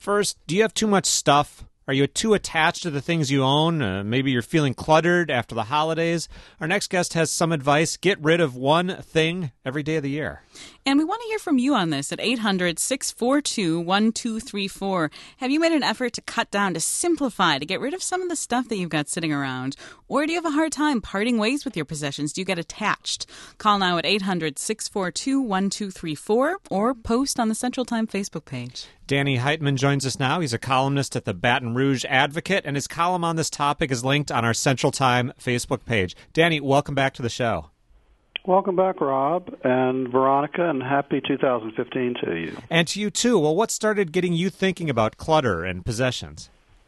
First, do you have too much stuff? Are you too attached to the things you own? Maybe you're feeling cluttered after the holidays. Our next guest has some advice. Get rid of one thing every day of the year. And we want to hear from you on this at 800-642-1234. Have you made an effort to cut down, to simplify, to get rid of some of the stuff that you've got sitting around? Or do you have a hard time parting ways with your possessions? Do you get attached? Call now at 800-642-1234 or post on the Central Time Facebook page. Danny Heitman joins us now. He's a columnist at the Baton Rouge Advocate, and his column on this topic is linked on our Central Time Facebook page. Danny, welcome back to the show. Welcome back, Rob and Veronica, and happy 2015 to you. And to you, too. Well, what started getting you thinking about clutter and possessions?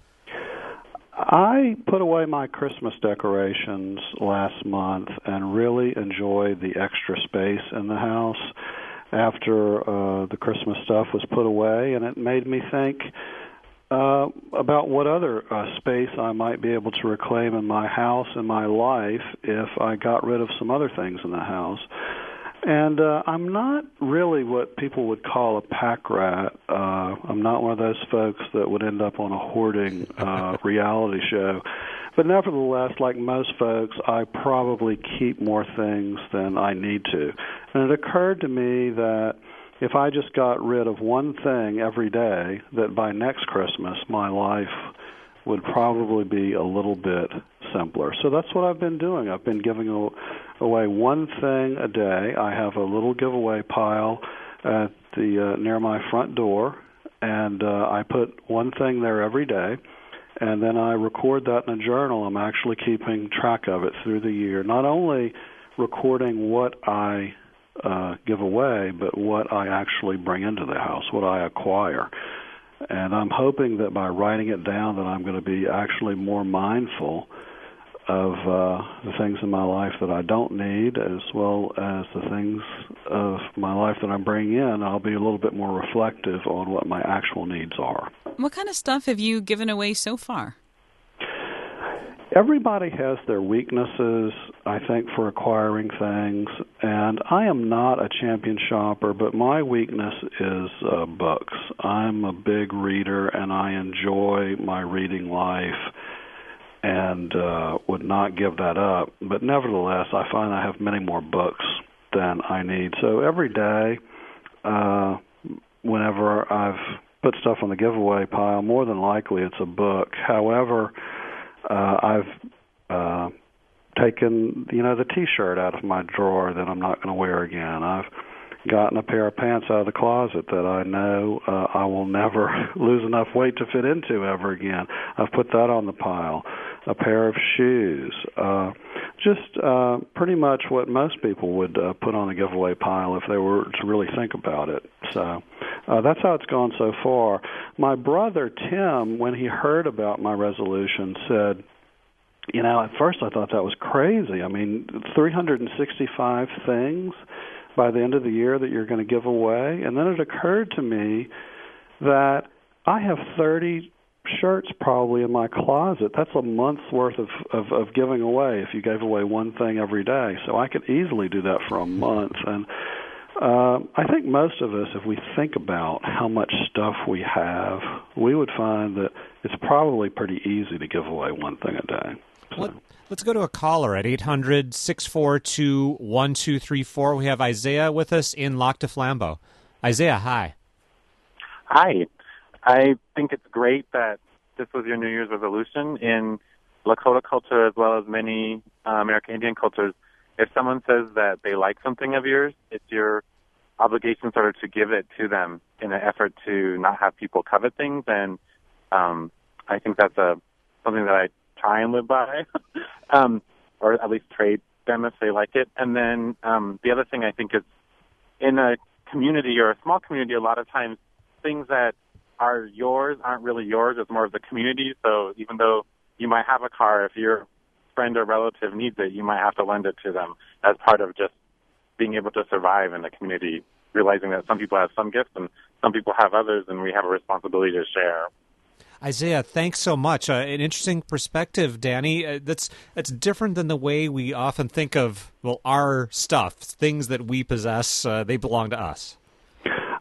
I put away my Christmas decorations last month and really enjoyed the extra space in the house after the Christmas stuff was put away, and it made me think about what other space I might be able to reclaim in my house and my life if I got rid of some other things in the house. And I'm not really what people would call a pack rat. I'm not one of those folks that would end up on a hoarding reality show. But nevertheless, like most folks, I probably keep more things than I need to. And it occurred to me that if I just got rid of one thing every day, that by next Christmas my life would probably be a little bit simpler. So that's what I've been doing. I've been giving away one thing a day. I have a little giveaway pile at the near my front door, and I put one thing there every day, and then I record that in a journal. I'm actually keeping track of it through the year, not only recording what I give away, but what I actually bring into the house, what I acquire. And I'm hoping that by writing it down that I'm going to be actually more mindful of the things in my life that I don't need, as well as the things of my life that I'm bringing in. I'll be a little bit more reflective on what my actual needs are. What kind of stuff have you given away so far? Everybody has their weaknesses, I think, for acquiring things, and I am not a champion shopper, but my weakness is books. I'm a big reader, and I enjoy my reading life and would not give that up. But nevertheless, I find I have many more books than I need. So every day, whenever I've put stuff on the giveaway pile, more than likely it's a book. However, I've taken, the T-shirt out of my drawer that I'm not going to wear again. I've gotten a pair of pants out of the closet that I know I will never lose enough weight to fit into ever again. I've put that on the pile. A pair of shoes. Just pretty much what most people would put on the giveaway pile if they were to really think about it. So that's how it's gone so far. My brother, Tim, when he heard about my resolution, said, at first I thought that was crazy. I mean, 365 things by the end of the year that you're going to give away. And then it occurred to me that I have 30 shirts probably in my closet. That's a month's worth of giving away if you gave away one thing every day. So I could easily do that for a month. And I think most of us, if we think about how much stuff we have, we would find that it's probably pretty easy to give away one thing a day. So. Let's go to a caller at 800-642-1234. We have Isaiah with us in Lac du Flambeau. Isaiah, hi. Hi. I think it's great that this was your New Year's resolution. In Lakota culture, as well as many American Indian cultures, if someone says that they like something of yours, it's your obligation sort of to give it to them in an effort to not have people covet things. And I think that's something that I try and live by, or at least trade them if they like it. And then the other thing I think is in a community or a small community, a lot of times things that are yours aren't really yours. It's more of the community. So even though you might have a car, if your friend or relative needs it, you might have to lend it to them as part of just being able to survive in the community, realizing that some people have some gifts and some people have others, and we have a responsibility to share. Isaiah, thanks so much. An interesting perspective, Danny. That's different than the way we often think of, our stuff, things that we possess, they belong to us.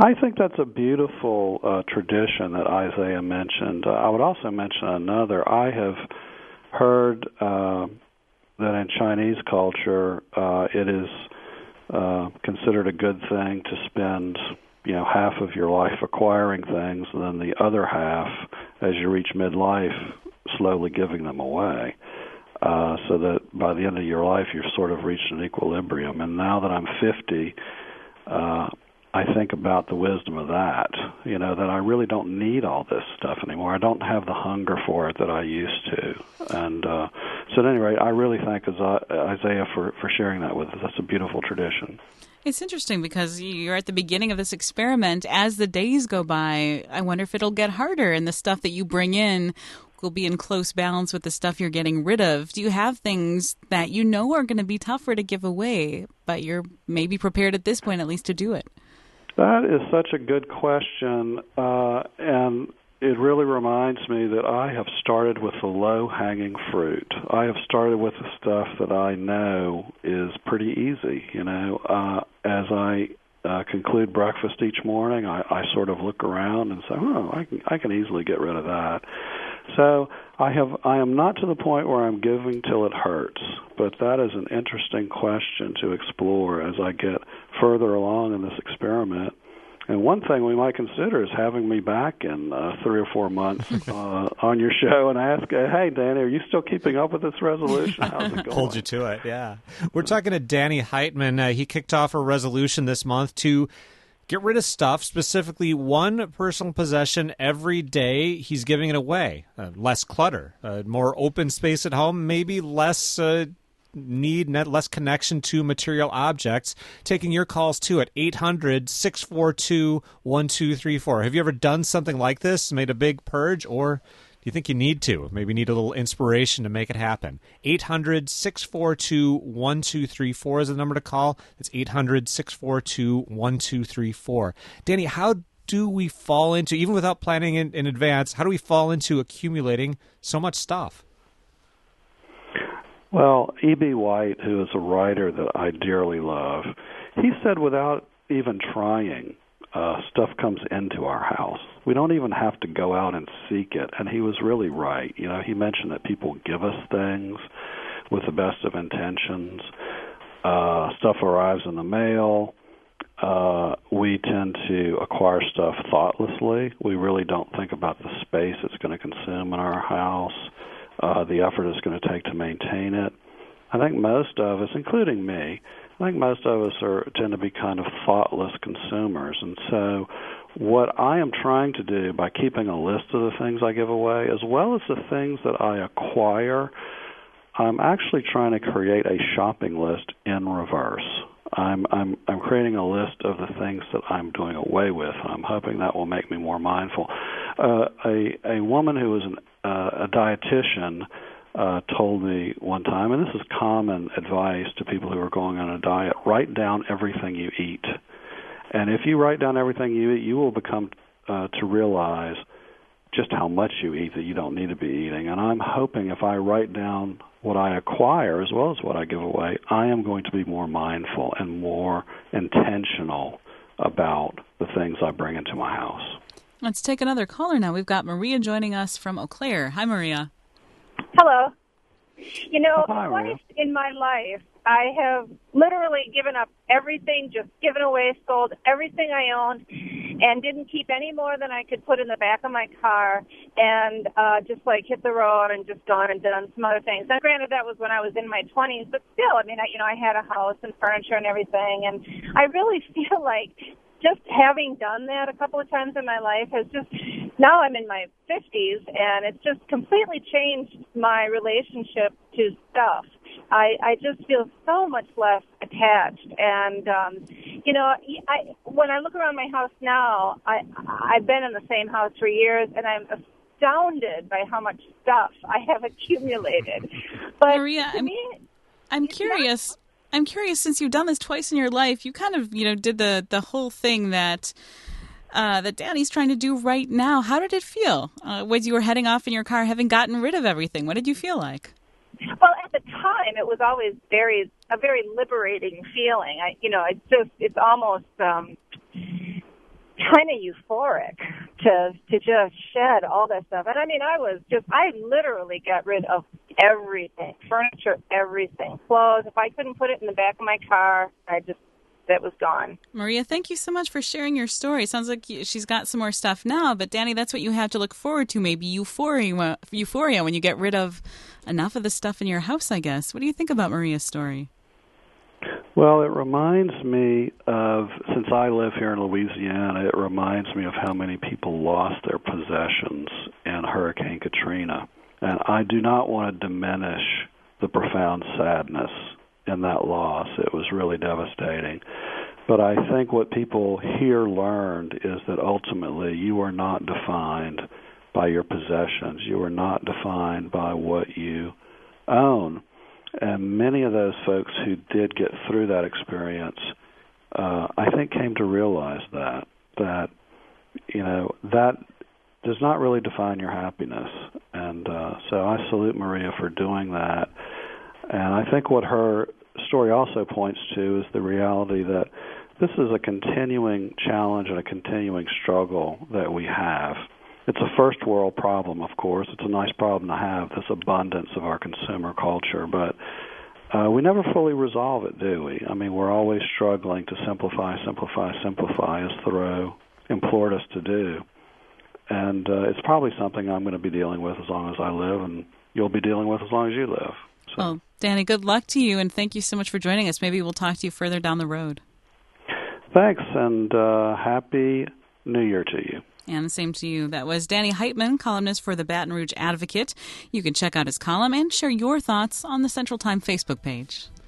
I think that's a beautiful tradition that Isaiah mentioned. I would also mention another. I have heard that in Chinese culture, it is considered a good thing to spend, half of your life acquiring things, and then the other half, as you reach midlife, slowly giving them away. So that by the end of your life, you've sort of reached an equilibrium. And now that I'm 50, I think about the wisdom of that, that I really don't need all this stuff anymore. I don't have the hunger for it that I used to. And so at any rate, I really thank Isaiah for sharing that with us. That's a beautiful tradition. It's interesting because you're at the beginning of this experiment. As the days go by, I wonder if it'll get harder and the stuff that you bring in will be in close balance with the stuff you're getting rid of. Do you have things that you know are going to be tougher to give away, but you're maybe prepared at this point at least to do it? That is such a good question, and it really reminds me that I have started with the low-hanging fruit. I have started with the stuff that I know is pretty easy. As I conclude breakfast each morning, I sort of look around and say, I can easily get rid of that. So I am not to the point where I'm giving till it hurts, but that is an interesting question to explore as I get further along in this experiment. And one thing we might consider is having me back in 3 or 4 months on your show and ask, hey, Danny, are you still keeping up with this resolution? How's it going? Hold you to it, yeah. We're talking to Danny Heitman. He kicked off a resolution this month to get rid of stuff, specifically one personal possession every day. He's giving it away. Less clutter, more open space at home, maybe less less connection to material objects. Taking your calls, too, at 800-642-1234. Have you ever done something like this, made a big purge, or do you think you need to? Maybe need a little inspiration to make it happen. 800-642-1234 is the number to call. It's 800-642-1234. Danny, how do we fall into, even without planning in advance, how do we fall into accumulating so much stuff? Well, E.B. White, who is a writer that I dearly love, he said without even trying, stuff comes into our house. We don't even have to go out and seek it, and he was really right. He mentioned that people give us things with the best of intentions. Stuff arrives in the mail. We tend to acquire stuff thoughtlessly. We really don't think about the space it's going to consume in our house, the effort it's going to take to maintain it. I think most of us, including me, tend to be kind of thoughtless consumers. And so what I am trying to do by keeping a list of the things I give away, as well as the things that I acquire, I'm actually trying to create a shopping list in reverse. I'm creating a list of the things that I'm doing away with. I'm hoping that will make me more mindful. A woman who was a dietitian told me one time, and this is common advice to people who are going on a diet, write down everything you eat. And if you write down everything you eat, you will become to realize just how much you eat that you don't need to be eating. And I'm hoping if I write down what I acquire as well as what I give away, I am going to be more mindful and more intentional about the things I bring into my house. Let's take another caller now. We've got Maria joining us from Eau Claire. Hi, Maria. Hello. Hi, Maria. Twice in my life, I have literally given up everything, just given away, sold everything I owned, and didn't keep any more than I could put in the back of my car, and just hit the road and just gone and done some other things. Now, granted, that was when I was in my 20s, but still, I had a house and furniture and everything, and I really feel like just having done that a couple of times in my life has just, now I'm in my 50s, and it's just completely changed my relationship to stuff. I just feel so much less attached. And, when I look around my house now, I've been in the same house for years, and I'm astounded by how much stuff I have accumulated. But Maria, I'm curious. I'm curious, since you've done this twice in your life, you kind of, did the whole thing that Danny's trying to do right now. How did it feel when you were heading off in your car, having gotten rid of everything? What did you feel like? Well, at the time, it was always a very liberating feeling. It's almost kind of euphoric to just shed all that stuff. And I mean, I literally got rid of everything, furniture, everything, clothes. If I couldn't put it in the back of my car, that was gone. Maria, thank you so much for sharing your story. It sounds like she's got some more stuff now, but Danny, that's what you have to look forward to, maybe euphoria when you get rid of enough of the stuff in your house, I guess. What do you think about Maria's story? Well, it reminds me of, since I live here in Louisiana, it reminds me of how many people lost their possessions in Hurricane Katrina. And I do not want to diminish the profound sadness in that loss. It was really devastating. But I think what people here learned is that ultimately you are not defined by your possessions. You are not defined by what you own. And many of those folks who did get through that experience, I think, came to realize that that does not really define your happiness. And so I salute Maria for doing that. And I think what her story also points to is the reality that this is a continuing challenge and a continuing struggle that we have. It's a first world problem, of course. It's a nice problem to have, this abundance of our consumer culture, but we never fully resolve it, do we? I mean, we're always struggling to simplify, as Thoreau implored us to do. And it's probably something I'm going to be dealing with as long as I live, and you'll be dealing with as long as you live. So. Well, Danny, good luck to you, and thank you so much for joining us. Maybe we'll talk to you further down the road. Thanks, and Happy New Year to you. And the same to you. That was Danny Heitman, columnist for the Baton Rouge Advocate. You can check out his column and share your thoughts on the Central Time Facebook page.